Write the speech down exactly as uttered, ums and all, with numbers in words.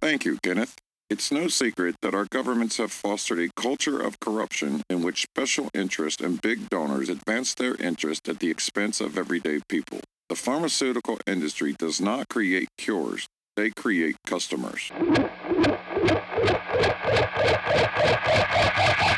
Thank you, Kenneth. It's no secret that our governments have fostered a culture of corruption in which special interests and big donors advance their interest at the expense of everyday people. The pharmaceutical industry does not create cures, they create customers.